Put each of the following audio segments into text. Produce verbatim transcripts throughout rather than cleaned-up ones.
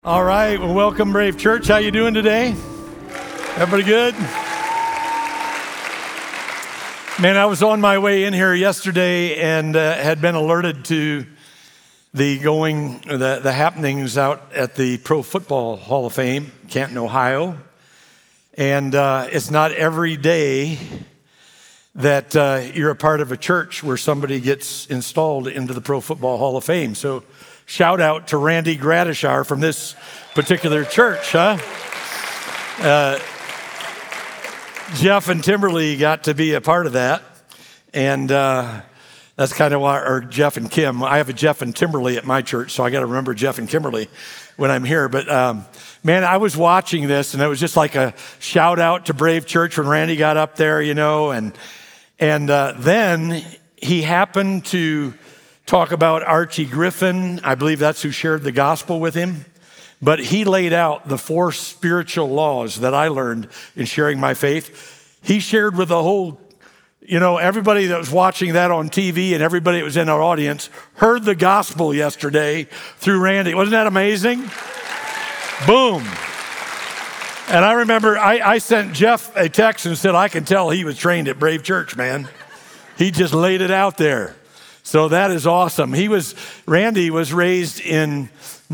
All right, well, welcome, Brave Church. How you doing today? Everybody good? Man, I was on my way in here yesterday and uh, had been alerted to the going, the, the happenings out at the Pro Football Hall of Fame, Canton, Ohio. And uh, it's not every day that uh, you're a part of a church where somebody gets installed into the Pro Football Hall of Fame. So shout out to Randy Gradishar from this particular church, huh? Uh, Jeff and Timberly got to be a part of that. And uh, that's kind of why, or Jeff and Kim. I have a Jeff and Timberly at my church, so I got to remember Jeff and Kimberly when I'm here. But um, man, I was watching this, and it was just like a shout out to Brave Church when Randy got up there, you know. And, and uh, then he happened to talk about Archie Griffin. I believe that's who shared the gospel with him. But he laid out the four spiritual laws that I learned in sharing my faith. He shared with the whole, you know, everybody that was watching that on T V and everybody that was in our audience heard the gospel yesterday through Randy. Wasn't that amazing? Boom. And I remember I, I sent Jeff a text and said, I can tell he was trained at Brave Church, man. He just laid it out there. So that is awesome. He was, Randy was raised in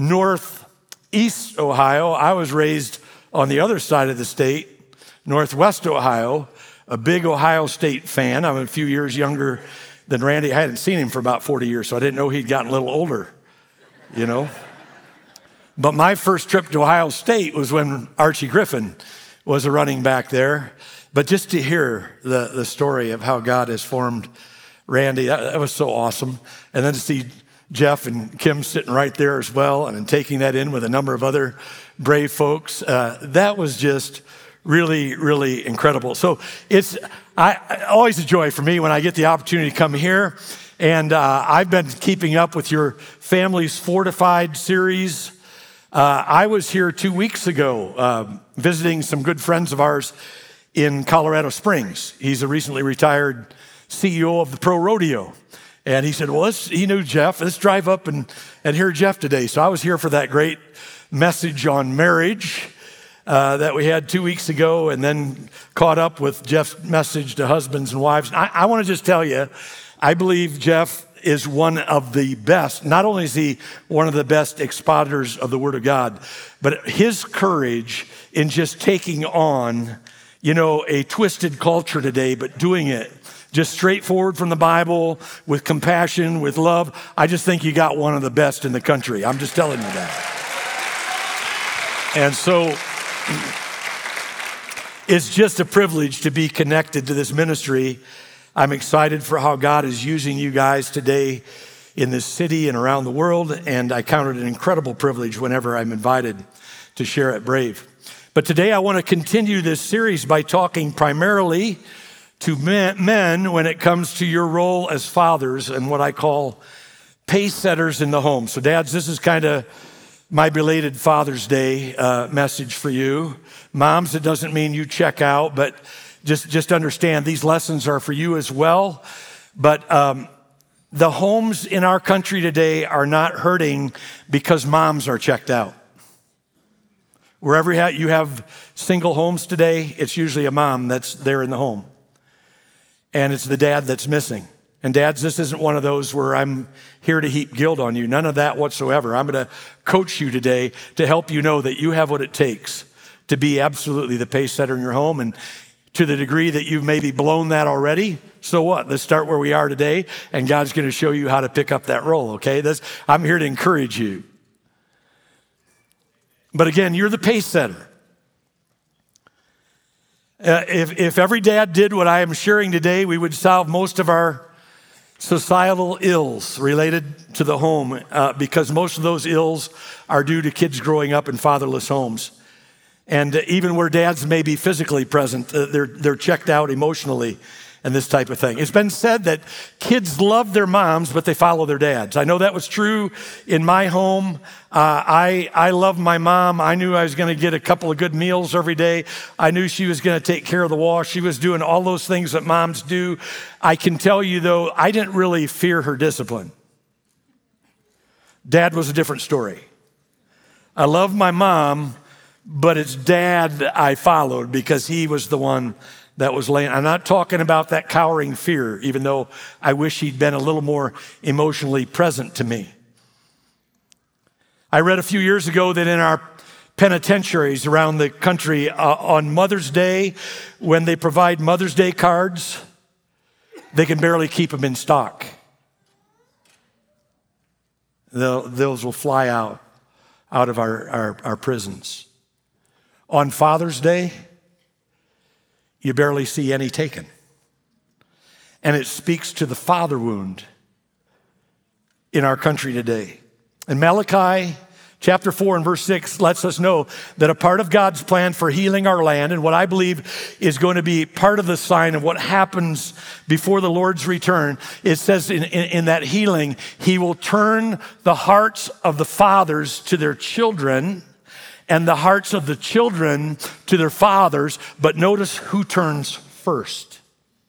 northeast Ohio. I was raised on the other side of the state, northwest Ohio, a big Ohio State fan. I'm a few years younger than Randy. I hadn't seen him for about forty years, so I didn't know he'd gotten a little older, you know. But my first trip to Ohio State was when Archie Griffin was a running back there. But just to hear the, the story of how God has formed Randy, that, that was so awesome. And then to see Jeff and Kim sitting right there as well and taking that in with a number of other brave folks, uh, that was just really, really incredible. So it's I, always a joy for me when I get the opportunity to come here. And uh, I've been keeping up with your Families Fortified series. Uh, I was here two weeks ago uh, visiting some good friends of ours in Colorado Springs. He's a recently retired C E O of the Pro Rodeo. And he said, well, let's, he knew Jeff, let's drive up and, and hear Jeff today. So I was here for that great message on marriage uh, that we had two weeks ago, and then caught up with Jeff's message to husbands and wives. I, I want to just tell you, I believe Jeff is one of the best. Not only is he one of the best expositors of the Word of God, but his courage in just taking on, you know, a twisted culture today, but doing it just straightforward from the Bible, with compassion, with love. I just think you got one of the best in the country. I'm just telling you that. And so it's just a privilege to be connected to this ministry. I'm excited for how God is using you guys today in this city and around the world. And I count it an incredible privilege whenever I'm invited to share at Brave. But today I want to continue this series by talking primarily to men, men when it comes to your role as fathers and what I call pace setters in the home. So dads, this is kind of my belated Father's Day uh, message for you. Moms, it doesn't mean you check out, but just, just understand these lessons are for you as well. But um, the homes in our country today are not hurting because moms are checked out. Wherever you have single homes today, it's usually a mom that's there in the home. And it's the dad that's missing. And dads, this isn't one of those where I'm here to heap guilt on you. None of that whatsoever. I'm going to coach you today to help you know that you have what it takes to be absolutely the pace setter in your home. And to the degree that you've maybe blown that already, so what? Let's start where we are today, and God's going to show you how to pick up that role, okay? That's, I'm here to encourage you. But again, you're the pace setter. Uh, if, if every dad did what I am sharing today, we would solve most of our societal ills related to the home uh, because most of those ills are due to kids growing up in fatherless homes. And uh, even where dads may be physically present, uh, they're, they're checked out emotionally and this type of thing. It's been said that kids love their moms, but they follow their dads. I know that was true in my home. Uh, I, I love my mom. I knew I was going to get a couple of good meals every day. I knew she was going to take care of the wash. She was doing all those things that moms do. I can tell you, though, I didn't really fear her discipline. Dad was a different story. I love my mom, but it's dad I followed because he was the one that was laying. I'm not talking about that cowering fear, even though I wish he'd been a little more emotionally present to me. I read a few years ago that in our penitentiaries around the country, uh, on Mother's Day, when they provide Mother's Day cards, they can barely keep them in stock. They'll, those will fly out, out of our, our, our prisons. On Father's Day, you barely see any taken. And it speaks to the father wound in our country today. And Malachi chapter four and verse six lets us know that a part of God's plan for healing our land, and what I believe is going to be part of the sign of what happens before the Lord's return, it says in, in, in that healing, he will turn the hearts of the fathers to their children and the hearts of the children to their fathers. But notice who turns first.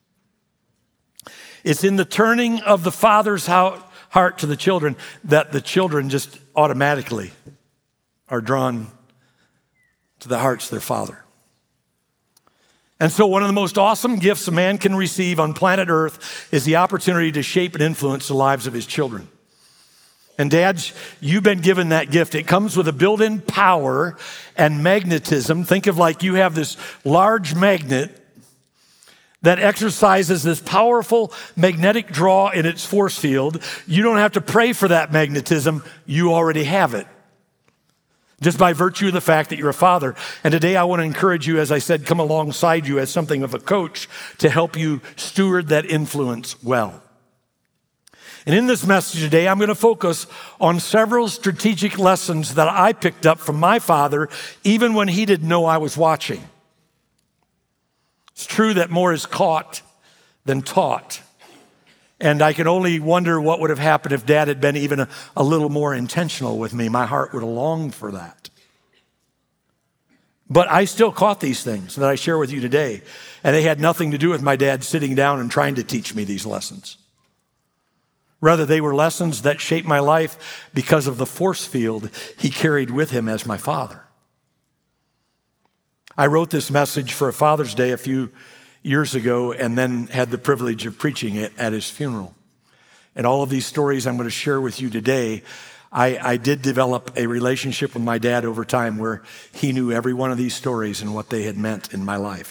It's in the turning of the father's heart to the children that the children just automatically are drawn to the hearts of their father. And so one of the most awesome gifts a man can receive on planet Earth is the opportunity to shape and influence the lives of his children. And dads, you've been given that gift. It comes with a built-in power and magnetism. Think of like you have this large magnet that exercises this powerful magnetic draw in its force field. You don't have to pray for that magnetism. You already have it, just by virtue of the fact that you're a father. And today I want to encourage you, as I said, come alongside you as something of a coach to help you steward that influence well. And in this message today, I'm going to focus on several strategic lessons that I picked up from my father, even when he didn't know I was watching. It's true that more is caught than taught. And I can only wonder what would have happened if Dad had been even a, a little more intentional with me. My heart would have longed for that. But I still caught these things that I share with you today. And they had nothing to do with my dad sitting down and trying to teach me these lessons. Rather, they were lessons that shaped my life because of the force field he carried with him as my father. I wrote this message for a Father's Day a few years ago and then had the privilege of preaching it at his funeral. And all of these stories I'm going to share with you today, I, I did develop a relationship with my dad over time where he knew every one of these stories and what they had meant in my life.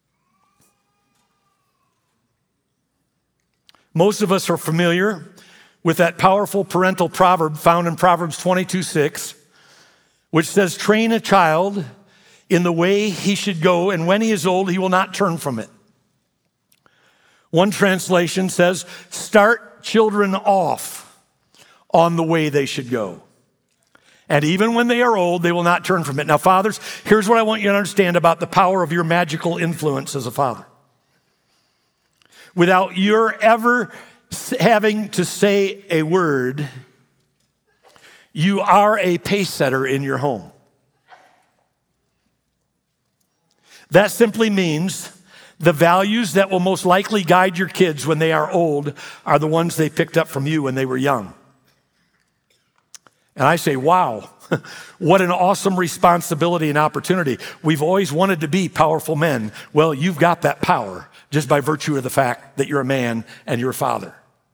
Most of us are familiar with that powerful parental proverb found in Proverbs twenty-two six, which says, train a child in the way he should go, and when he is old, he will not turn from it. One translation says, start children off on the way they should go. And even when they are old, they will not turn from it. Now, fathers, here's what I want you to understand about the power of your magical influence as a father. Without your ever having to say a word, you are a pace setter in your home. That simply means the values that will most likely guide your kids when they are old are the ones they picked up from you when they were young. And I say, wow, what an awesome responsibility and opportunity. We've always wanted to be powerful men. Well, you've got that power just by virtue of the fact that you're a man and you're a father.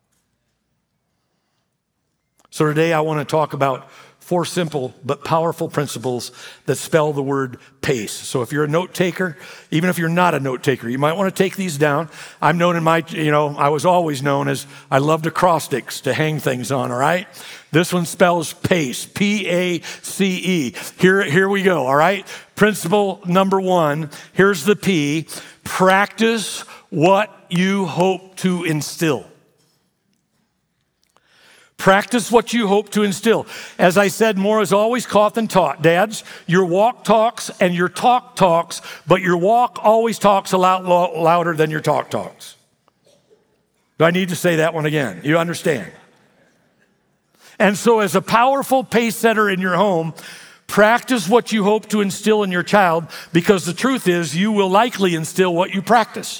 So today I want to talk about four simple but powerful principles that spell the word pace. So if you're a note taker, even if you're not a note taker, you might want to take these down. I'm known in my, you know, I was always known as I loved acrostics to hang things on, all right? This one spells pace, P A C E. Here, here we go, all right? Principle number one, here's the P, practice what you hope to instill. Practice what you hope to instill. As I said, more is always caught than taught. Dads, your walk talks and your talk talks, but your walk always talks a lot louder than your talk talks. Do I need to say that one again? You understand? And so as a powerful pace setter in your home, practice what you hope to instill in your child, because the truth is you will likely instill what you practice.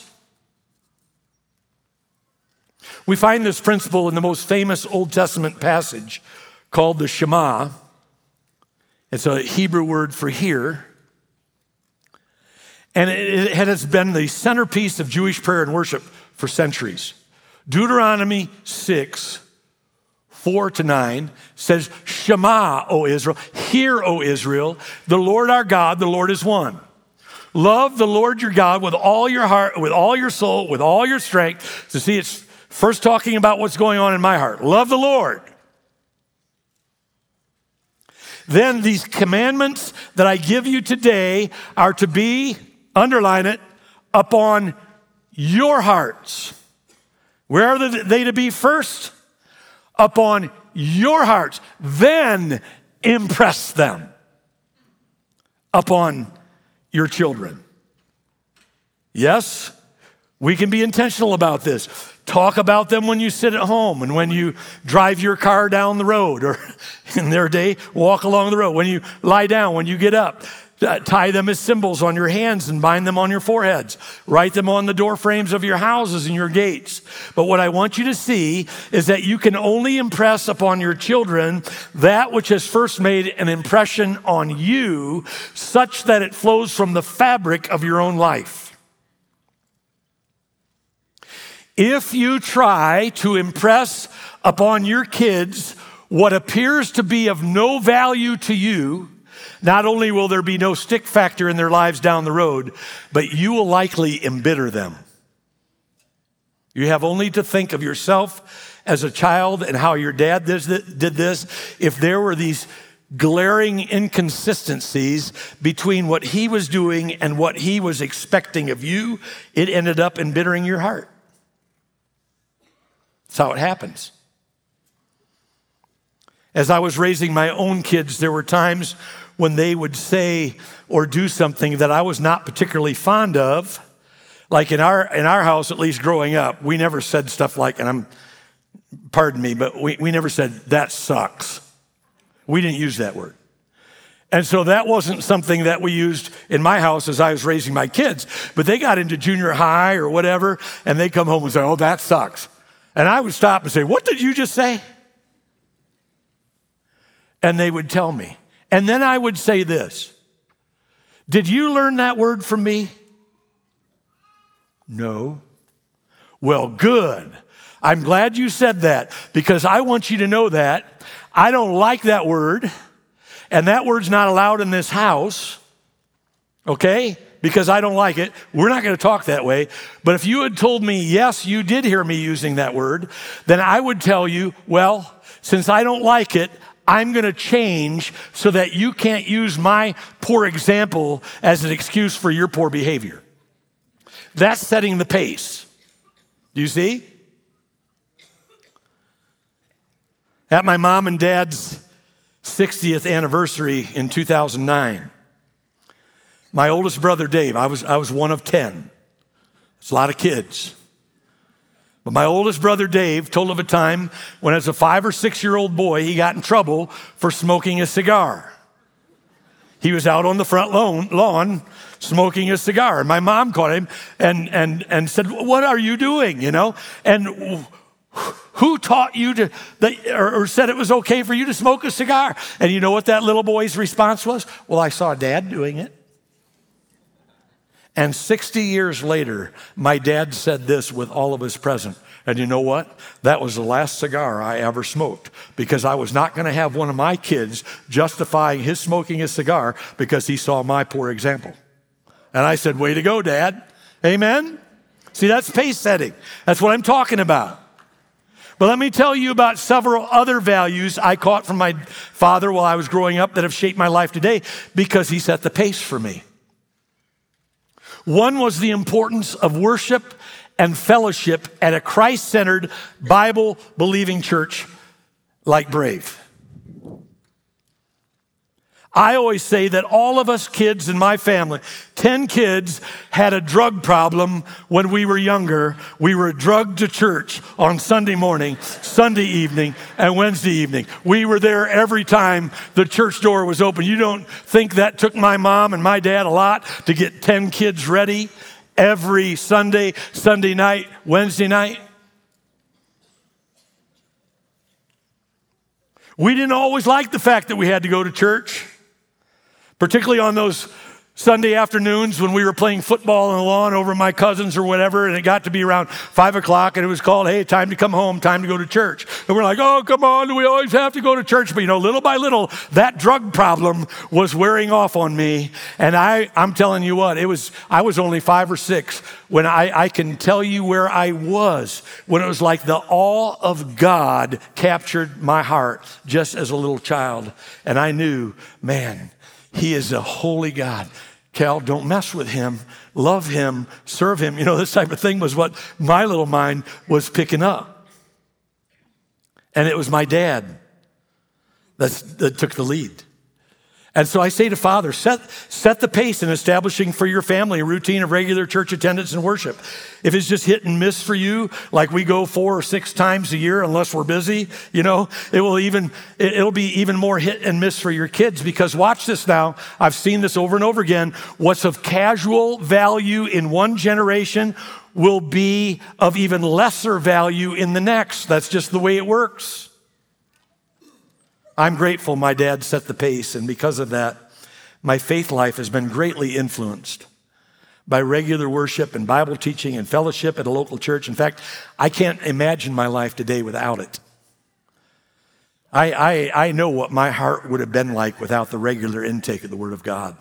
We find this principle in the most famous Old Testament passage called the Shema. It's a Hebrew word for hear. And it has been the centerpiece of Jewish prayer and worship for centuries. Deuteronomy six, four to nine says, Shema, O Israel, hear, O Israel, the Lord our God, the Lord is one. Love the Lord your God with all your heart, with all your soul, with all your strength. So see, it's first talking about what's going on in my heart. Love the Lord. Then these commandments that I give you today are to be, underline it, upon your hearts. Where are they to be first? Upon your hearts. Then impress them upon your children. Yes, we can be intentional about this. Talk about them when you sit at home and when you drive your car down the road, or in their day, walk along the road. When you lie down, when you get up, uh, tie them as symbols on your hands and bind them on your foreheads. Write them on the door frames of your houses and your gates. But what I want you to see is that you can only impress upon your children that which has first made an impression on you, such that it flows from the fabric of your own life. If you try to impress upon your kids what appears to be of no value to you, not only will there be no stick factor in their lives down the road, but you will likely embitter them. You have only to think of yourself as a child and how your dad did this. If there were these glaring inconsistencies between what he was doing and what he was expecting of you, it ended up embittering your heart. That's how it happens. As I was raising my own kids, there were times when they would say or do something that I was not particularly fond of. Like in our in our house, at least growing up, we never said stuff like, and I'm, pardon me, but we, we never said, that sucks. We didn't use that word. And so that wasn't something that we used in my house as I was raising my kids. But they got into junior high or whatever, and they come home and say, oh, that sucks. And I would stop and say, what did you just say? And they would tell me. And then I would say this, did you learn that word from me? No. Well, good. I'm glad you said that, because I want you to know that I don't like that word, and that word's not allowed in this house, okay? Because I don't like it. We're not going to talk that way. But if you had told me, yes, you did hear me using that word, then I would tell you, well, since I don't like it, I'm going to change so that you can't use my poor example as an excuse for your poor behavior. That's setting the pace. Do you see? At my mom and dad's sixtieth anniversary in two thousand nine, my oldest brother, Dave, I was, I was one of ten. It's a lot of kids. But my oldest brother, Dave, told of a time when as a five or six-year-old boy, he got in trouble for smoking a cigar. He was out on the front lawn, lawn smoking a cigar. And my mom caught him and, and, and said, what are you doing, you know? And who taught you to, that, or, or said it was okay for you to smoke a cigar? And you know what that little boy's response was? Well, I saw Dad doing it. And sixty years later, my dad said this with all of us present. And you know what? That was the last cigar I ever smoked, because I was not going to have one of my kids justifying his smoking a cigar because he saw my poor example. And I said, way to go, Dad. Amen? See, that's pace setting. That's what I'm talking about. But let me tell you about several other values I caught from my father while I was growing up that have shaped my life today, because he set the pace for me. One was the importance of worship and fellowship at a Christ-centered, Bible-believing church like Brave. I always say that all of us kids in my family, ten kids, had a drug problem when we were younger. We were drugged to church on Sunday morning, Sunday evening, and Wednesday evening. We were there every time the church door was open. You don't think that took my mom and my dad a lot to get ten kids ready every Sunday, Sunday night, Wednesday night? We didn't always like the fact that we had to go to church. particularly on those Sunday afternoons when we were playing football on the lawn over my cousins or whatever, and it got to be around five o'clock, and it was called, hey, time to come home, time to go to church. And we're like, oh, come on, do we always have to go to church? But, you know, little by little, that drug problem was wearing off on me. And I, I'm telling you what, it was, I was only five or six when I, I can tell you where I was, when it was like the awe of God captured my heart just as a little child. And I knew, man, He is a holy God. Cal, don't mess with him. Love him. Serve him. You know, this type of thing was what my little mind was picking up. And it was my dad that's, that took the lead. And so I say to Father, set, set the pace in establishing for your family a routine of regular church attendance and worship. If it's just hit and miss for you, like we go four or six times a year, unless we're busy, you know, it will even, it'll be even more hit and miss for your kids, because watch this now. I've seen this over and over again. What's of casual value in one generation will be of even lesser value in the next. That's just the way it works. I'm grateful my dad set the pace, and because of that, my faith life has been greatly influenced by regular worship and Bible teaching and fellowship at a local church. In fact, I can't imagine my life today without it. I, I, I know what my heart would have been like without the regular intake of the Word of God.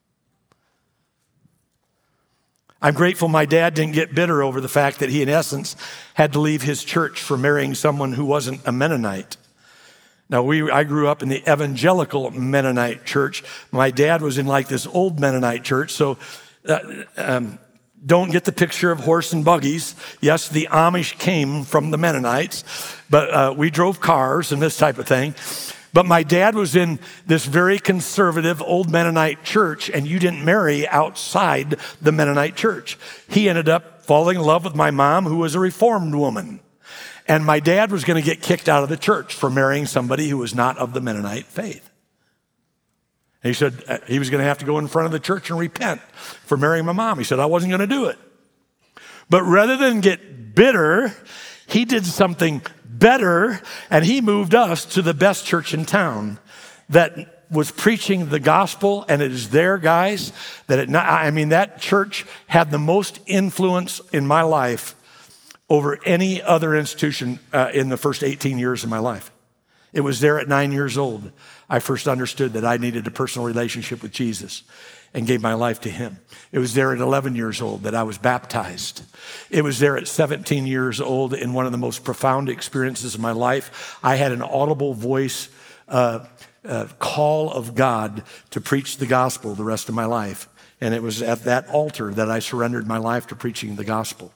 I'm grateful my dad didn't get bitter over the fact that he, in essence, had to leave his church for marrying someone who wasn't a Mennonite. Now, we, I grew up in the evangelical Mennonite church. My dad was in like this old Mennonite church, so uh, um, don't get the picture of horse and buggies. Yes, the Amish came from the Mennonites, but uh, we drove cars and this type of thing. But my dad was in this very conservative old Mennonite church, and you didn't marry outside the Mennonite church. He ended up falling in love with my mom, who was a Reformed woman. And my dad was going to get kicked out of the church for marrying somebody who was not of the Mennonite faith. And he said he was going to have to go in front of the church and repent for marrying my mom. He said, I wasn't going to do it. But rather than get bitter, he did something better, and he moved us to the best church in town that was preaching the gospel. And it is there, guys, that it not, I mean, that church had the most influence in my life over any other institution uh, in the first eighteen years of my life. It was there at nine years old. I first understood that I needed a personal relationship with Jesus and gave my life to him. It was there at eleven years old that I was baptized. It was there at seventeen years old in one of the most profound experiences of my life. I had an audible voice uh, uh, call of God to preach the gospel the rest of my life. And it was at that altar that I surrendered my life to preaching the gospel.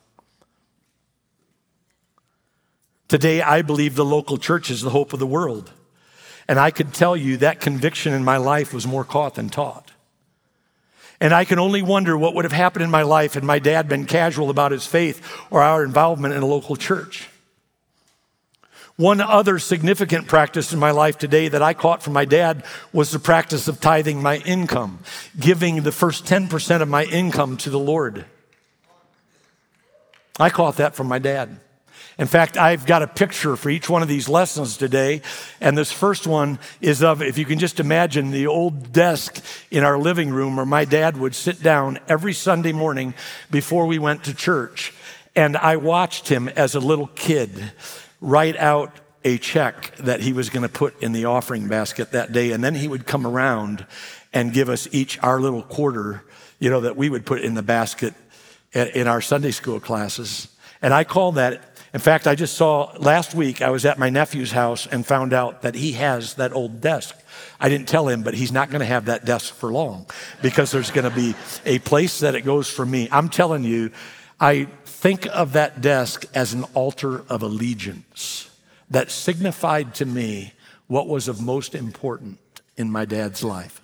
Today, I believe the local church is the hope of the world. And I could tell you that conviction in my life was more caught than taught. And I can only wonder what would have happened in my life had my dad been casual about his faith or our involvement in a local church. One other significant practice in my life today that I caught from my dad was the practice of tithing my income, giving the first ten percent of my income to the Lord. I caught that from my dad. In fact, I've got a picture for each one of these lessons today. And this first one is of, if you can just imagine, the old desk in our living room where my dad would sit down every Sunday morning before we went to church. And I watched him as a little kid write out a check that he was going to put in the offering basket that day. And then he would come around and give us each our little quarter, you know, that we would put in the basket in our Sunday school classes. And I call that, in fact, I just saw last week, I was at my nephew's house and found out that he has that old desk. I didn't tell him, but he's not going to have that desk for long because there's going to be a place that it goes for me. I'm telling you, I think of that desk as an altar of allegiance that signified to me what was of most important in my dad's life.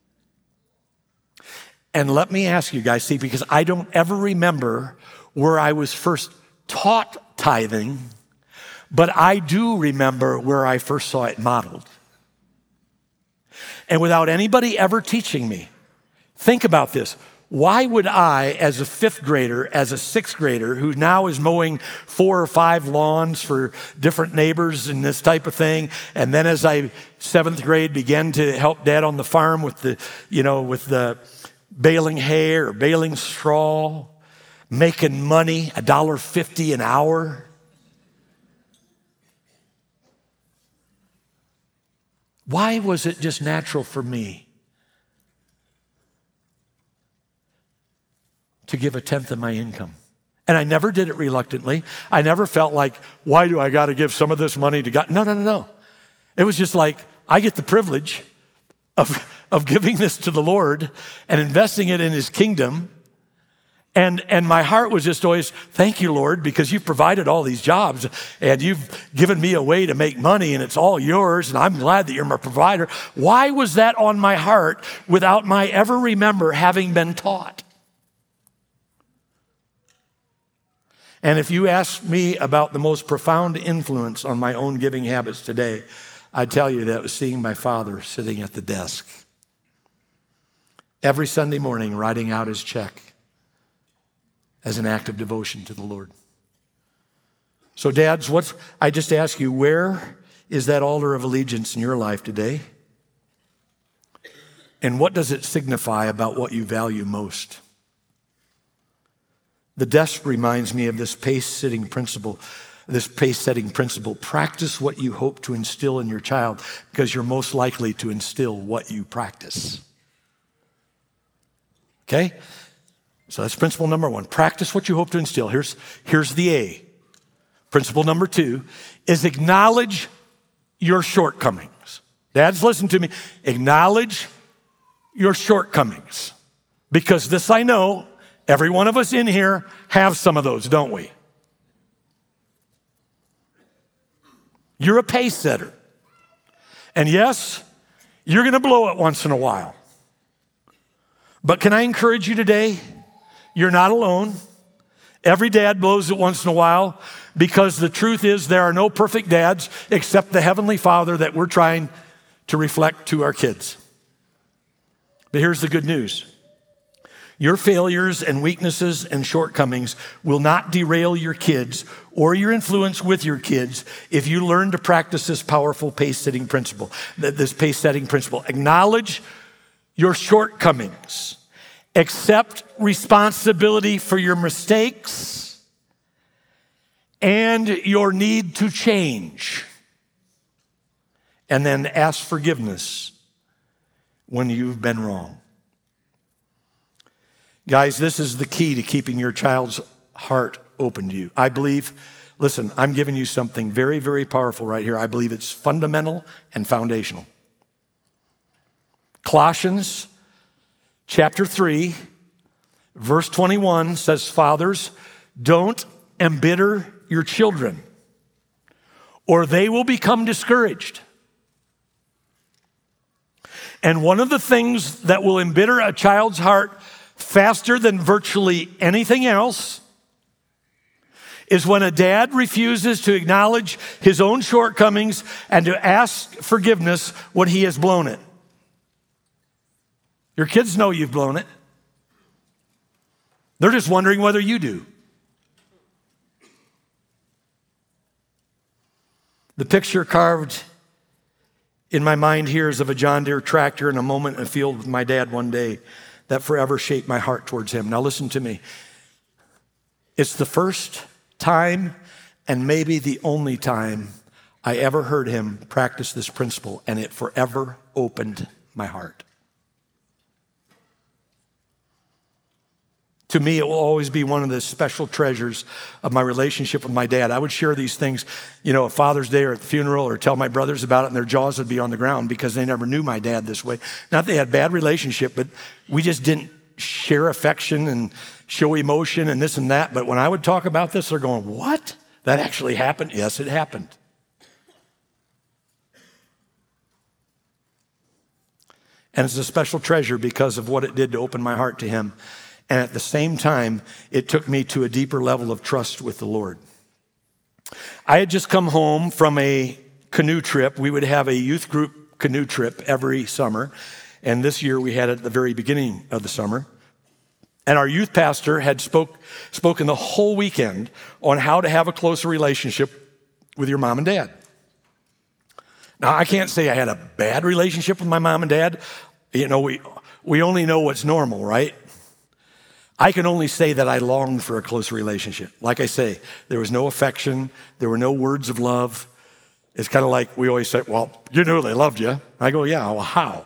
And let me ask you guys, see, because I don't ever remember where I was first taught tithing, but I do remember where I first saw it modeled. And without anybody ever teaching me, think about this. Why would I, as a fifth grader, as a sixth grader, who now is mowing four or five lawns for different neighbors and this type of thing, and then as I, seventh grade, began to help Dad on the farm with the, you know, with the baling hay or baling straw, making money, a dollar fifty an hour. Why was it just natural for me to give a tenth of my income? And I never did it reluctantly. I never felt like, why do I got to give some of this money to God? No, no, no, no. It was just like, I get the privilege of, of giving this to the Lord and investing it in his kingdom. And, and my heart was just always, thank you, Lord, because you've provided all these jobs and you've given me a way to make money and it's all yours. And I'm glad that you're my provider. Why was that on my heart without my ever remember having been taught? And if you ask me about the most profound influence on my own giving habits today, I'd tell you that it was seeing my father sitting at the desk every Sunday morning writing out his check as an act of devotion to the Lord. So dads, what's, I just ask you, where is that altar of allegiance in your life today? And what does it signify about what you value most? The desk reminds me of this pace-setting principle, this pace-setting principle. Practice what you hope to instill in your child because you're most likely to instill what you practice. Okay? So that's principle number one. Practice what you hope to instill. Here's, here's the A. Principle number two is acknowledge your shortcomings. Dads, listen to me. Acknowledge your shortcomings. Because this I know, every one of us in here have some of those, don't we? You're a pace setter. And yes, you're going to blow it once in a while. But can I encourage you today? You're not alone. Every dad blows it once in a while because the truth is there are no perfect dads except the Heavenly Father that we're trying to reflect to our kids. But here's the good news. Your failures and weaknesses and shortcomings will not derail your kids or your influence with your kids if you learn to practice this powerful pace-setting principle, this pace-setting principle. Acknowledge your shortcomings. Accept responsibility for your mistakes and your need to change. And then ask forgiveness when you've been wrong. Guys, this is the key to keeping your child's heart open to you. I believe, listen, I'm giving you something very, very powerful right here. I believe it's fundamental and foundational. Colossians chapter three, verse twenty-one says, fathers, don't embitter your children, or they will become discouraged. And one of the things that will embitter a child's heart faster than virtually anything else is when a dad refuses to acknowledge his own shortcomings and to ask forgiveness when he has blown it. Your kids know you've blown it. They're just wondering whether you do. The picture carved in my mind here is of a John Deere tractor in a moment in a field with my dad one day that forever shaped my heart towards him. Now listen to me. It's the first time and maybe the only time I ever heard him practice this principle, and it forever opened my heart. To me, it will always be one of the special treasures of my relationship with my dad. I would share these things, you know, at Father's Day or at the funeral, or tell my brothers about it, and their jaws would be on the ground because they never knew my dad this way. Not that they had a bad relationship, but we just didn't share affection and show emotion and this and that. But when I would talk about this, they're going, what? That actually happened? Yes, it happened. And it's a special treasure because of what it did to open my heart to him. And at the same time, it took me to a deeper level of trust with the Lord. I had just come home from a canoe trip. We would have a youth group canoe trip every summer. And this year we had it at the very beginning of the summer. And our youth pastor had spoke, spoken the whole weekend on how to have a closer relationship with your mom and dad. Now, I can't say I had a bad relationship with my mom and dad. You know, we, we only know what's normal, right? I can only say that I longed for a close relationship. Like I say, there was no affection. There were no words of love. It's kind of like we always say, well, you knew they loved you. I go, yeah, well, how?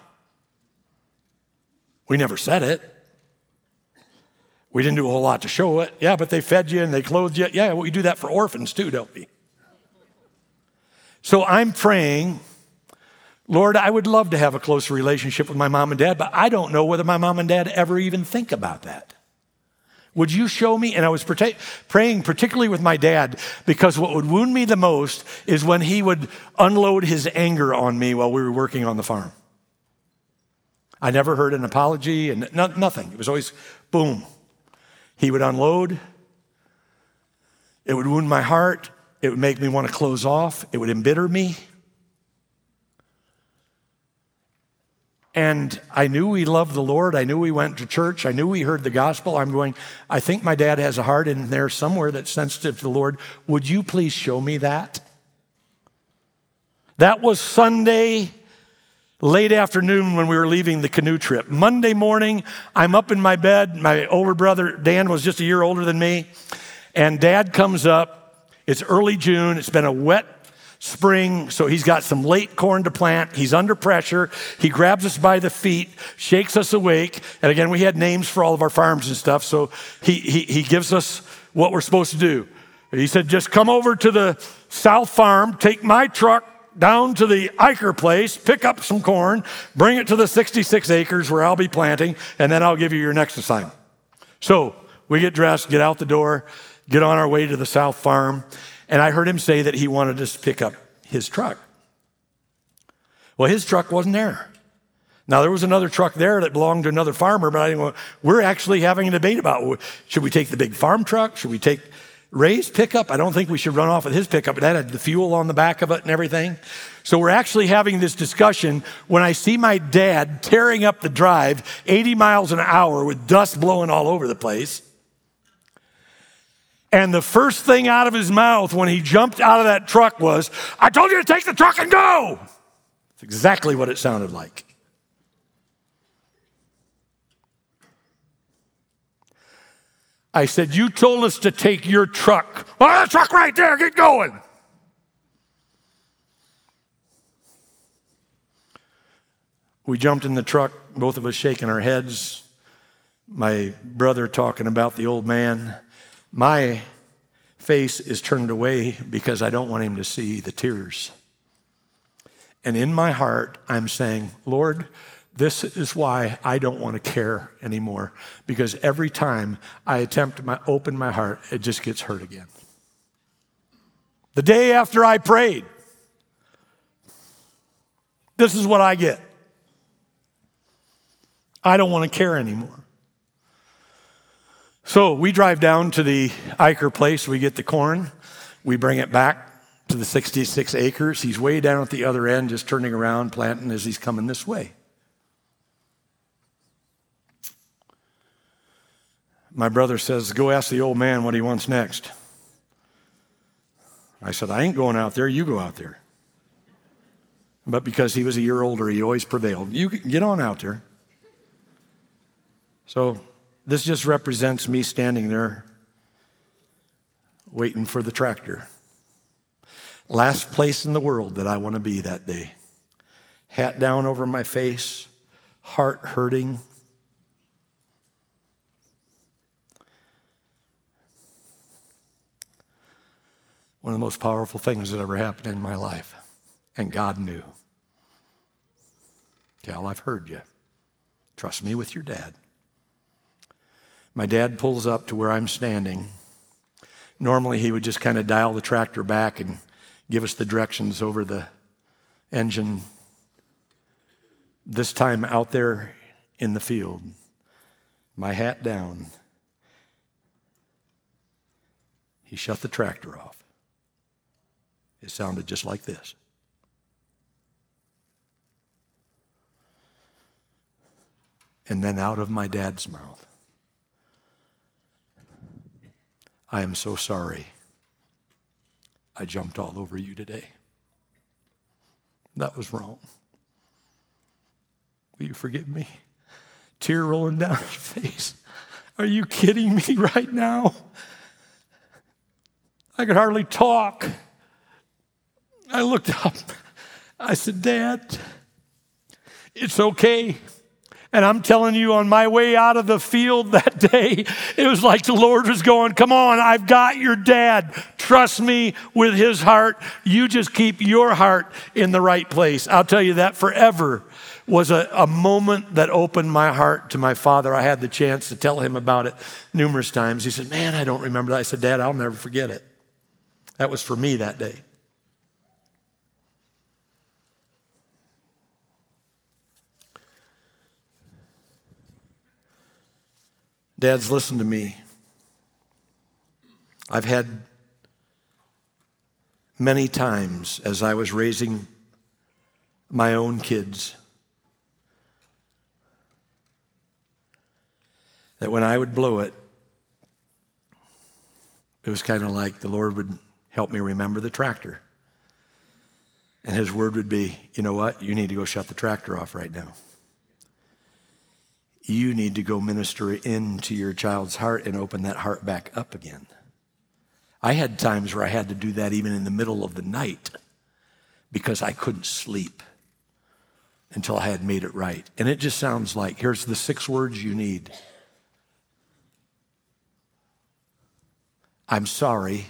We never said it. We didn't do a whole lot to show it. Yeah, but they fed you and they clothed you. Yeah, we do that for orphans too, don't we? So I'm praying, Lord, I would love to have a close relationship with my mom and dad, but I don't know whether my mom and dad ever even think about that. Would you show me? And I was praying particularly with my dad, because what would wound me the most is when he would unload his anger on me while we were working on the farm. I never heard an apology and no, nothing. It was always boom. He would unload. It would wound my heart. It would make me want to close off. It would embitter me. And I knew he loved the Lord. I knew he went to church. I knew he heard the gospel. I'm going, I think my dad has a heart in there somewhere that's sensitive to the Lord. Would you please show me that? That was Sunday, late afternoon when we were leaving the canoe trip. Monday morning, I'm up in my bed. My older brother, Dan, was just a year older than me. And Dad comes up. It's early June. It's been a wet spring, so he's got some late corn to plant. He's under pressure. He grabs us by the feet, shakes us awake. And again, we had names for all of our farms and stuff, so he, he, he gives us what we're supposed to do. He said, just come over to the South Farm, take my truck down to the Eicher place, pick up some corn, bring it to the sixty-six acres where I'll be planting, and then I'll give you your next assignment. So we get dressed, get out the door, get on our way to the South Farm, and I heard him say that he wanted us to pick up his truck. Well, his truck wasn't there. Now, there was another truck there that belonged to another farmer, but I didn't want, we're actually having a debate about, should we take the big farm truck? Should we take Ray's pickup? I don't think we should run off with his pickup. That had the fuel on the back of it and everything. So we're actually having this discussion when I see my dad tearing up the drive eighty miles an hour with dust blowing all over the place. And the first thing out of his mouth when he jumped out of that truck was, I told you to take the truck and go. That's exactly what it sounded like. I said, you told us to take your truck. Oh, the truck right there, get going. We jumped in the truck, both of us shaking our heads. My brother talking about the old man. My face is turned away because I don't want him to see the tears. And in my heart, I'm saying, Lord, this is why I don't want to care anymore, because every time I attempt to open my heart, it just gets hurt again. The day after I prayed, this is what I get. I don't want to care anymore. So we drive down to the Eicher place. We get the corn. We bring it back to the sixty-six acres. He's way down at the other end, just turning around, planting as he's coming this way. My brother says, go ask the old man what he wants next. I said, I ain't going out there. You go out there. But because he was a year older, he always prevailed. You get on out there. So this just represents me standing there waiting for the tractor. Last place in the world that I want to be that day. Hat down over my face, heart hurting. One of the most powerful things that ever happened in my life. And God knew. Cal, I've heard you. Trust me with your dad. My dad pulls up to where I'm standing. Normally, he would just kind of dial the tractor back and give us the directions over the engine. This time out there in the field, my hat down, he shut the tractor off. It sounded just like this. And then out of my dad's mouth, I am so sorry I jumped all over you today. That was wrong. Will you forgive me? Tear rolling down his face. Are you kidding me right now? I could hardly talk. I looked up. I said, Dad, it's okay. And I'm telling you, on my way out of the field that day, it was like the Lord was going, come on, I've got your dad. Trust me with his heart. You just keep your heart in the right place. I'll tell you, that forever was a, a moment that opened my heart to my father. I had the chance to tell him about it numerous times. He said, man, I don't remember that. I said, Dad, I'll never forget it. That was for me that day. Dads, listen to me. I've had many times as I was raising my own kids that when I would blow it, it was kind of like the Lord would help me remember the tractor. And his word would be, you know what? You need to go shut the tractor off right now. You need to go minister into your child's heart and open that heart back up again. I had times where I had to do that even in the middle of the night because I couldn't sleep until I had made it right. And it just sounds like, here's the six words you need. I'm sorry.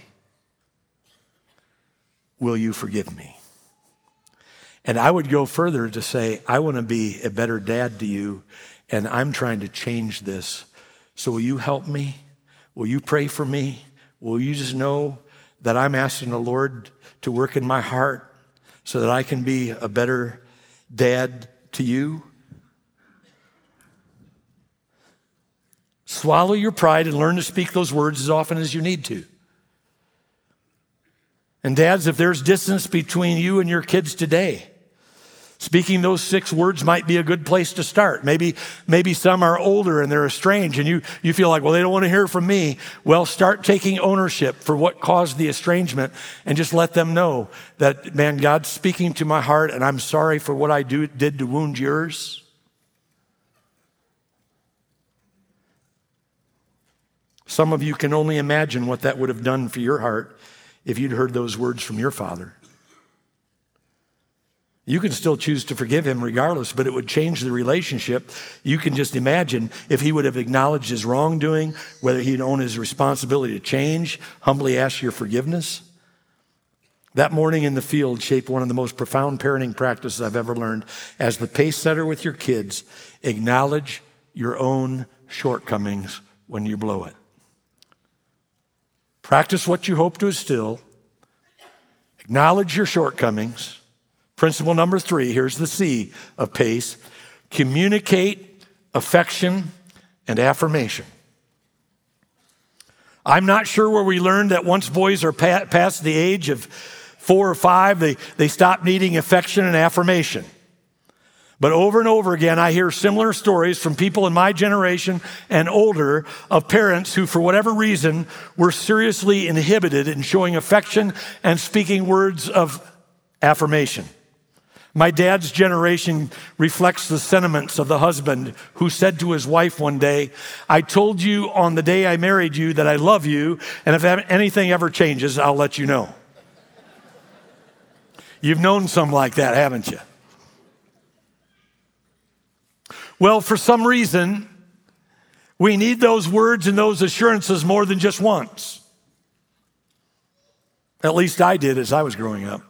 Will you forgive me? And I would go further to say, I want to be a better dad to you, and I'm trying to change this. So will you help me? Will you pray for me? Will you just know that I'm asking the Lord to work in my heart so that I can be a better dad to you? Swallow your pride and learn to speak those words as often as you need to. And dads, if there's distance between you and your kids today, speaking those six words might be a good place to start. Maybe, maybe some are older and they're estranged and you, you feel like, well, they don't want to hear from me. Well, start taking ownership for what caused the estrangement and just let them know that, man, God's speaking to my heart and I'm sorry for what I do, did to wound yours. Some of you can only imagine what that would have done for your heart if you'd heard those words from your father. You can still choose to forgive him regardless, but it would change the relationship. You can just imagine if he would have acknowledged his wrongdoing, whether he'd own his responsibility to change, humbly ask your forgiveness. That morning in the field shaped one of the most profound parenting practices I've ever learned. As the pace setter with your kids, acknowledge your own shortcomings when you blow it. Practice what you hope to instill. Acknowledge your shortcomings. Principle number three, here's the C of PACE. Communicate affection and affirmation. I'm not sure where we learned that once boys are pa- past the age of four or five, they, they stop needing affection and affirmation. But over and over again, I hear similar stories from people in my generation and older of parents who, for whatever reason, were seriously inhibited in showing affection and speaking words of affirmation. My dad's generation reflects the sentiments of the husband who said to his wife one day, I told you on the day I married you that I love you, and if anything ever changes, I'll let you know. You've known some like that, haven't you? Well, for some reason, we need those words and those assurances more than just once. At least I did as I was growing up.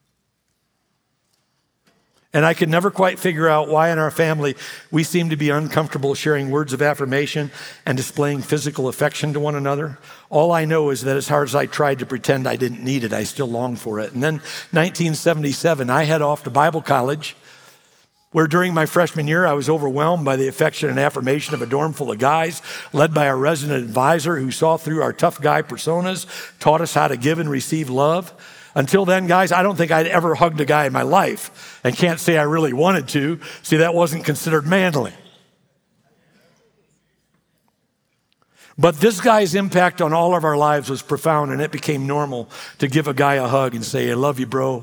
And I could never quite figure out why in our family we seem to be uncomfortable sharing words of affirmation and displaying physical affection to one another. All I know is that as hard as I tried to pretend I didn't need it, I still longed for it. And then nineteen seventy-seven, I head off to Bible college, where during my freshman year, I was overwhelmed by the affection and affirmation of a dorm full of guys, led by our resident advisor who saw through our tough guy personas, taught us how to give and receive love. Until then, guys, I don't think I'd ever hugged a guy in my life and can't say I really wanted to. See, that wasn't considered manly. But this guy's impact on all of our lives was profound, and it became normal to give a guy a hug and say, I love you, bro.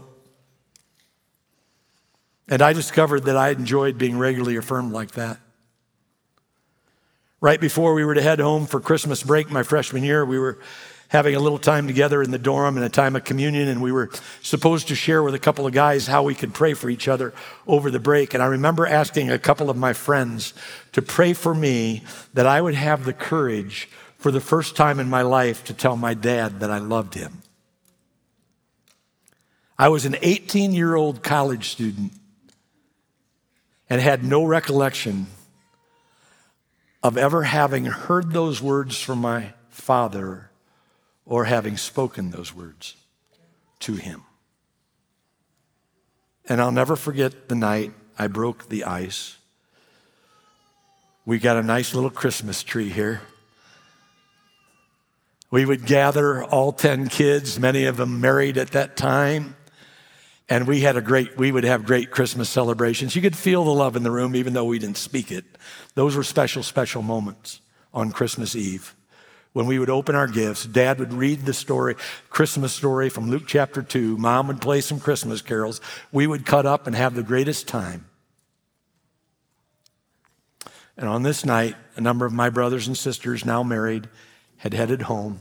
And I discovered that I enjoyed being regularly affirmed like that. Right before we were to head home for Christmas break my freshman year, we were having a little time together in the dorm and a time of communion, and we were supposed to share with a couple of guys how we could pray for each other over the break. And I remember asking a couple of my friends to pray for me that I would have the courage for the first time in my life to tell my dad that I loved him. I was an eighteen-year-old college student and had no recollection of ever having heard those words from my father or having spoken those words to him. And I'll never forget the night I broke the ice. We got a nice little Christmas tree here. We would gather all ten kids, many of them married at that time. And we had a great, we would have great Christmas celebrations. You could feel the love in the room, even though we didn't speak it. Those were special, special moments on Christmas Eve. When we would open our gifts, Dad would read the story, Christmas story from Luke chapter two. Mom would play some Christmas carols. We would cut up and have the greatest time. And on this night, a number of my brothers and sisters, now married, had headed home.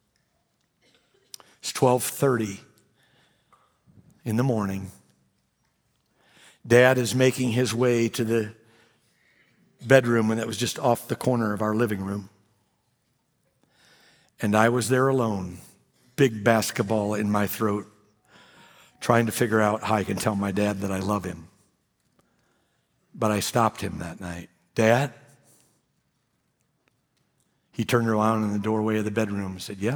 It's twelve thirty in the morning. Dad is making his way to the bedroom, and it was just off the corner of our living room. And I was there alone, big basketball in my throat, trying to figure out how I can tell my dad that I love him. But I stopped him that night. Dad? He turned around in the doorway of the bedroom and said, yeah.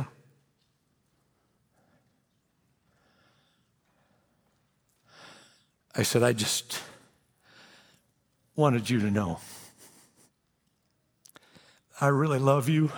I said, I just wanted you to know I really love you.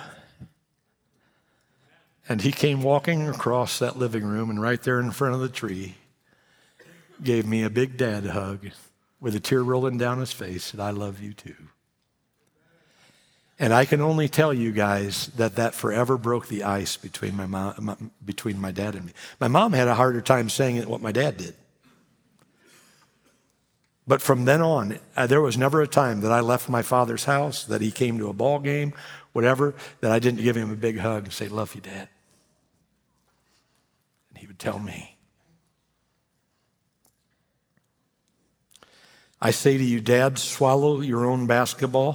And he came walking across that living room, and right there in front of the tree, gave me a big dad hug with a tear rolling down his face, and I love you too. And I can only tell you guys that that forever broke the ice between my mom, between my dad and me. My mom had a harder time saying it what my dad did. But from then on, uh, there was never a time that I left my father's house, that he came to a ball game, whatever, that I didn't give him a big hug and say, love you, Dad. And he would tell me. I say to you, Dad, swallow your own basketball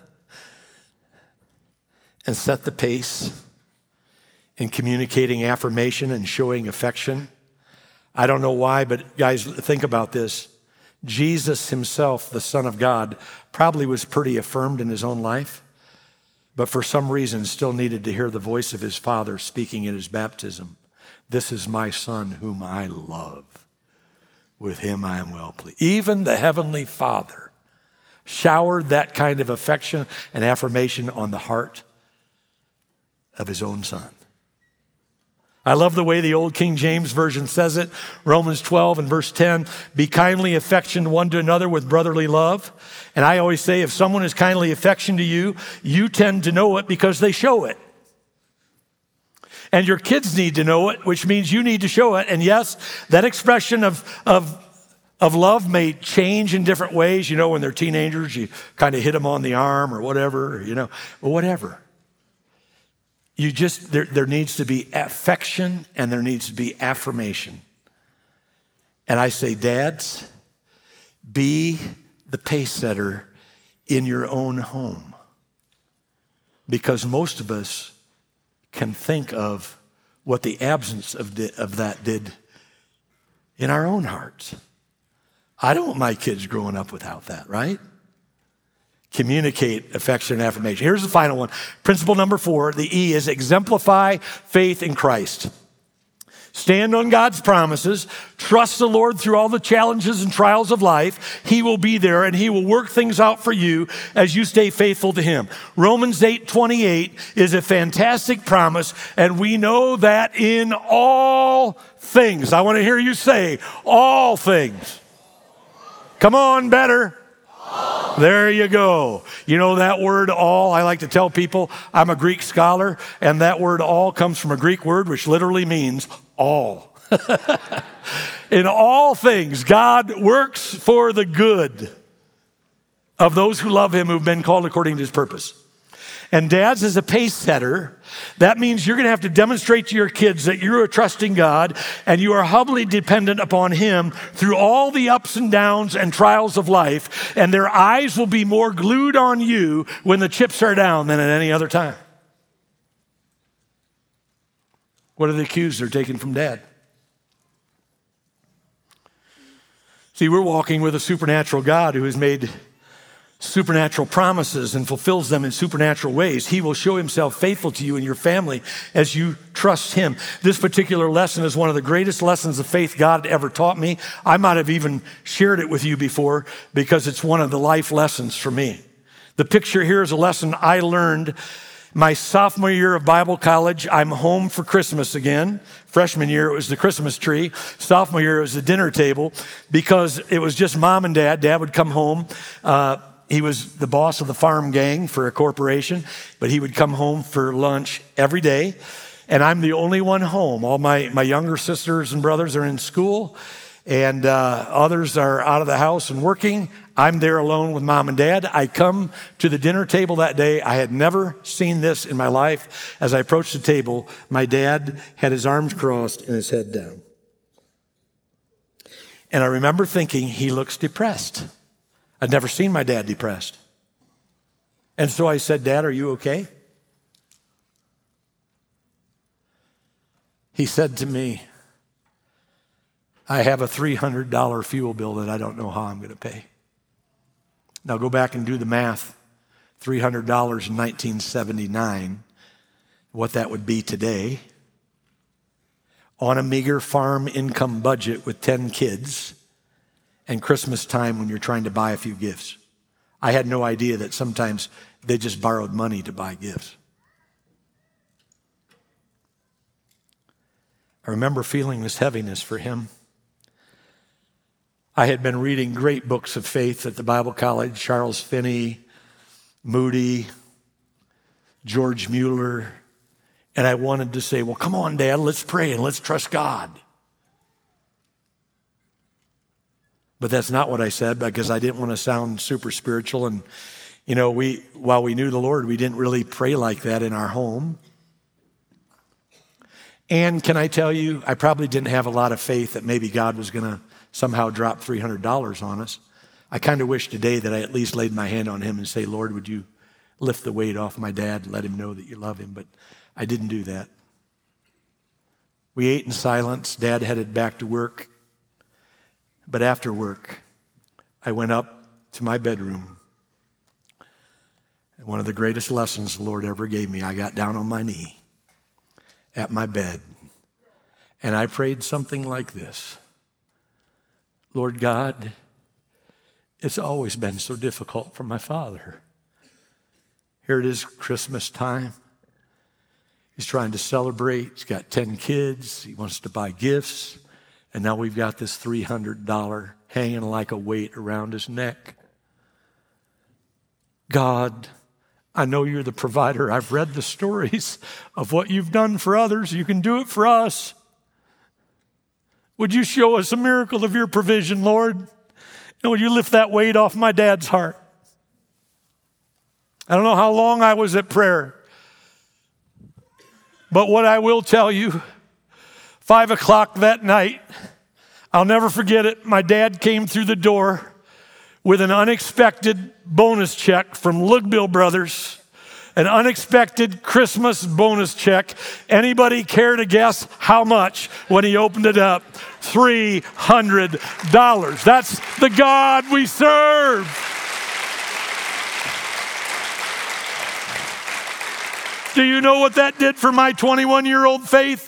and set the pace in communicating affirmation and showing affection. I don't know why, but guys, think about this. Jesus himself, the Son of God, probably was pretty affirmed in his own life, but for some reason still needed to hear the voice of his Father speaking in his baptism. This is my Son whom I love. With him I am well pleased. Even the Heavenly Father showered that kind of affection and affirmation on the heart of his own Son. I love the way the old King James Version says it. Romans twelve and verse ten, be kindly affectioned one to another with brotherly love. And I always say, if someone is kindly affectioned to you, you tend to know it because they show it. And your kids need to know it, which means you need to show it. And yes, that expression of, of, of love may change in different ways. You know, when they're teenagers, you kind of hit them on the arm or whatever, you know, or whatever. You just, there, there needs to be affection and there needs to be affirmation. And I say, dads, be the pace setter in your own home. Because most of us can think of what the absence of, di- of that did in our own hearts. I don't want my kids growing up without that, right? Communicate affection and affirmation. Here's the final one. Principle number four, the E is exemplify faith in Christ. Stand on God's promises. Trust the Lord through all the challenges and trials of life. He will be there and he will work things out for you as you stay faithful to him. Romans eight twenty-eight is a fantastic promise, and we know that in all things. I want to hear you say all things. Come on, better. All There you go. You know that word all, I like to tell people I'm a Greek scholar, and that word all comes from a Greek word which literally means all. In all things, God works for the good of those who love him, who've been called according to his purpose. And dads, as a pace setter, that means you're going to have to demonstrate to your kids that you're a trusting God and you are humbly dependent upon him through all the ups and downs and trials of life, and their eyes will be more glued on you when the chips are down than at any other time. What are the cues they're taking from dad? See, we're walking with a supernatural God who has made supernatural promises and fulfills them in supernatural ways. He will show himself faithful to you and your family as you trust him. This particular lesson is one of the greatest lessons of faith God ever taught me. I might have even shared it with you before because it's one of the life lessons for me. The picture here is a lesson I learned my sophomore year of Bible college. I'm home for Christmas again. Freshman year, it was the Christmas tree. Sophomore year, it was the dinner table because it was just mom and dad. Dad would come home. Uh, He was the boss of the farm gang for a corporation, but he would come home for lunch every day. And I'm the only one home. All my, my younger sisters and brothers are in school, and uh, others are out of the house and working. I'm there alone with mom and dad. I come to the dinner table that day. I had never seen this in my life. As I approached the table, my dad had his arms crossed and his head down. And I remember thinking, he looks depressed. I'd never seen my dad depressed. And so I said, Dad, are you okay? He said to me, I have a three hundred dollars fuel bill that I don't know how I'm going to pay. Now go back and do the math. three hundred dollars in nineteen seventy-nine, what that would be today. On a meager farm income budget with ten kids, and Christmas time when you're trying to buy a few gifts. I had no idea that sometimes they just borrowed money to buy gifts. I remember feeling this heaviness for him. I had been reading great books of faith at the Bible College, Charles Finney, Moody, George Mueller, and I wanted to say, well, come on, Dad, let's pray and let's trust God. But that's not what I said because I didn't want to sound super spiritual. And, you know, we while we knew the Lord, we didn't really pray like that in our home. And can I tell you, I probably didn't have a lot of faith that maybe God was going to somehow drop three hundred dollars on us. I kind of wish today that I at least laid my hand on him and say, Lord, would you lift the weight off my dad and let him know that you love him? But I didn't do that. We ate in silence. Dad headed back to work. But after work, I went up to my bedroom. And one of the greatest lessons the Lord ever gave me, I got down on my knee at my bed. And I prayed something like this. Lord God, it's always been so difficult for my father. Here it is, Christmas time. He's trying to celebrate. He's got ten kids. He wants to buy gifts. And now we've got this three hundred dollars hanging like a weight around his neck. God, I know you're the provider. I've read the stories of what you've done for others. You can do it for us. Would you show us a miracle of your provision, Lord? And would you lift that weight off my dad's heart? I don't know how long I was at prayer, but what I will tell you, Five o'clock that night, I'll never forget it. My dad came through the door with an unexpected bonus check from Lugbill Brothers, an unexpected Christmas bonus check. Anybody care to guess how much when he opened it up? three hundred dollars. That's the God we serve. Do you know what that did for my twenty-one-year-old faith?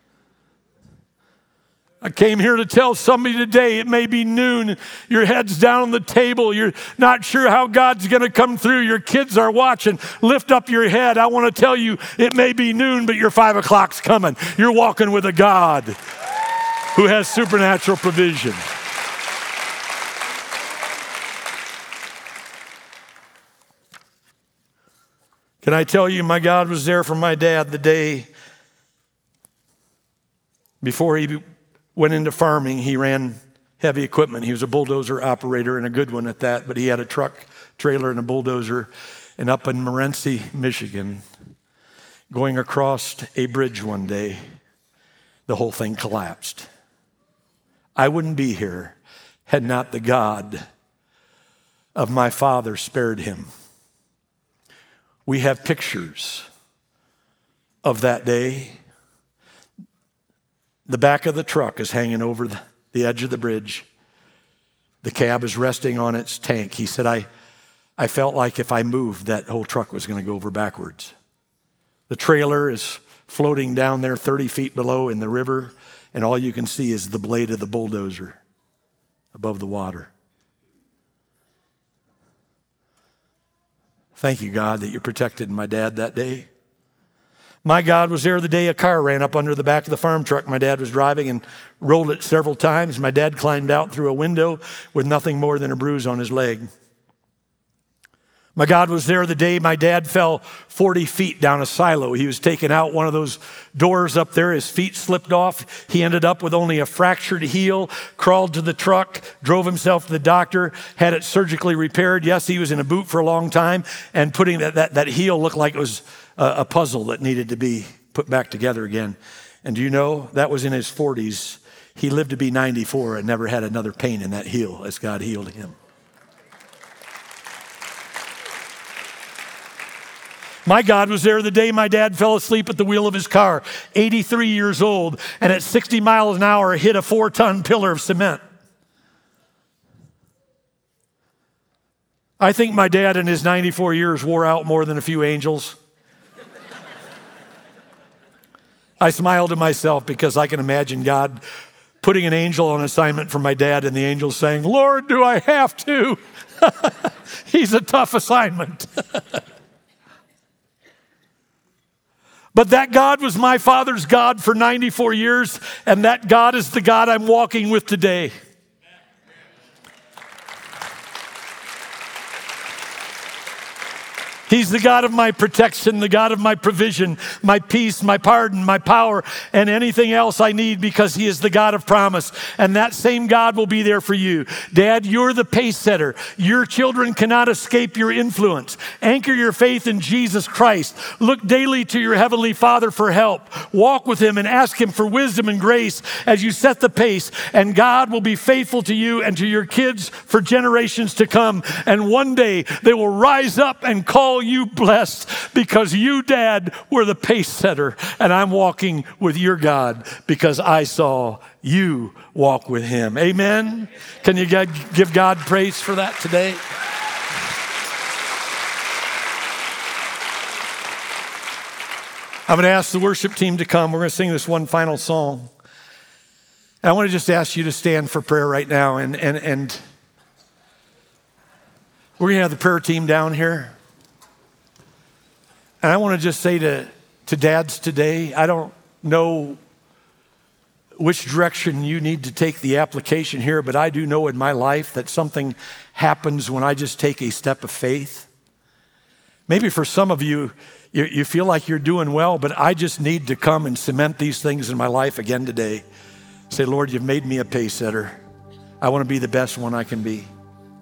I came here to tell somebody today, it may be noon, your head's down on the table, you're not sure how God's going to come through, your kids are watching, lift up your head. I want to tell you, it may be noon, but your five o'clock's coming. You're walking with a God who has supernatural provision. Can I tell you, my God was there for my dad the day before he went into farming. He ran heavy equipment. He was a bulldozer operator, and a good one at that, but he had a truck, trailer, and a bulldozer. And up in Morenci, Michigan, going across a bridge one day, the whole thing collapsed. I wouldn't be here had not the God of my father spared him. We have pictures of that day. The back of the truck is hanging over the, the edge of the bridge. The cab is resting on its tank. He said, I, I felt like if I moved, that whole truck was going to go over backwards. The trailer is floating down there thirty feet below in the river, and all you can see is the blade of the bulldozer above the water. Thank you, God, that you protected my dad that day. My God was there the day a car ran up under the back of the farm truck my dad was driving and rolled it several times. My dad climbed out through a window with nothing more than a bruise on his leg. My God was there the day my dad fell forty feet down a silo. He was taking out one of those doors up there. His feet slipped off. He ended up with only a fractured heel, crawled to the truck, drove himself to the doctor, had it surgically repaired. Yes, he was in a boot for a long time, and putting that, that, that heel looked like it was a, a puzzle that needed to be put back together again. And do you know, that was in his forties. He lived to be ninety-four and never had another pain in that heel as God healed him. My God was there the day my dad fell asleep at the wheel of his car, eighty-three years old, and at sixty miles an hour hit a four-ton pillar of cement. I think my dad in his ninety-four years wore out more than a few angels. I smile to myself because I can imagine God putting an angel on assignment for my dad and the angel saying, Lord, do I have to? He's a tough assignment. But that God was my father's God for ninety-four years, and that God is the God I'm walking with today. He's the God of my protection, the God of my provision, my peace, my pardon, my power, and anything else I need because he is the God of promise. And that same God will be there for you. Dad, you're the pace setter. Your children cannot escape your influence. Anchor your faith in Jesus Christ. Look daily to your Heavenly Father for help. Walk with him and ask him for wisdom and grace as you set the pace. And God will be faithful to you and to your kids for generations to come. And one day they will rise up and call you blessed because you, Dad, were the pace setter, and I'm walking with your God because I saw you walk with him. Amen? Can you give God praise for that today? I'm going to ask the worship team to come. We're going to sing this one final song. And I want to just ask you to stand for prayer right now, and and and we're going to have the prayer team down here. And I want to just say to, to dads today, I don't know which direction you need to take the application here, but I do know in my life that something happens when I just take a step of faith. Maybe for some of you, you, you feel like you're doing well, but I just need to come and cement these things in my life again today. Say, Lord, you've made me a pace setter. I want to be the best one I can be.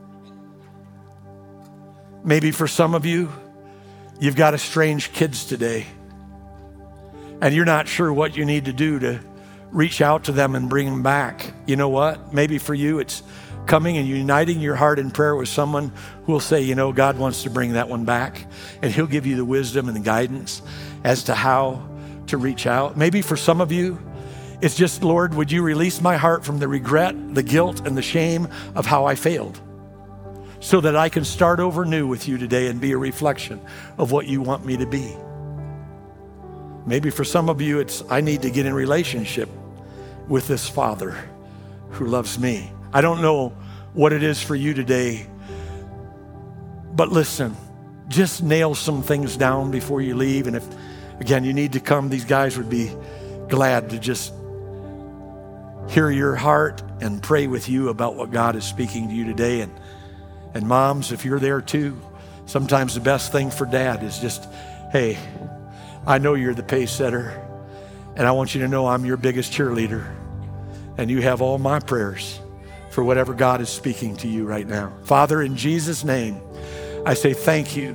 Maybe for some of you, you've got estranged kids today, and you're not sure what you need to do to reach out to them and bring them back. You know what? Maybe for you, it's coming and uniting your heart in prayer with someone who will say, you know, God wants to bring that one back, and he'll give you the wisdom and the guidance as to how to reach out. Maybe for some of you, it's just, Lord, would you release my heart from the regret, the guilt, and the shame of how I failed, so that I can start over new with you today and be a reflection of what you want me to be. Maybe for some of you, it's I need to get in relationship with this Father who loves me. I don't know what it is for you today, but listen, just nail some things down before you leave. And if, again, you need to come, these guys would be glad to just hear your heart and pray with you about what God is speaking to you today. And And moms, if you're there too, Sometimes the best thing for dad is just, hey, I know you're the pace setter, and I want you to know I'm your biggest cheerleader, and you have all my prayers for whatever God is speaking to you right now. Father, in Jesus' name, I say thank you.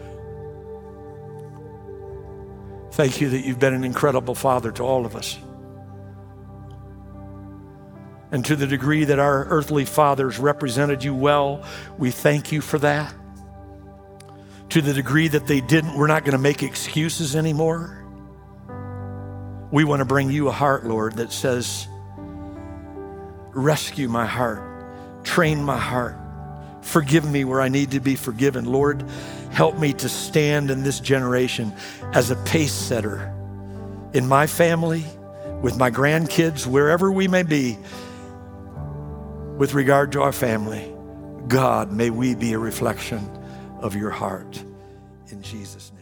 Thank you that you've been an incredible father to all of us. And to the degree that our earthly fathers represented you well, we thank you for that. To the degree that they didn't, we're not going to make excuses anymore. We want to bring you a heart, Lord, that says, rescue my heart, train my heart, forgive me where I need to be forgiven. Lord, help me to stand in this generation as a pace setter in my family, with my grandkids, wherever we may be, with regard to our family. God, may we be a reflection of your heart. In Jesus' name.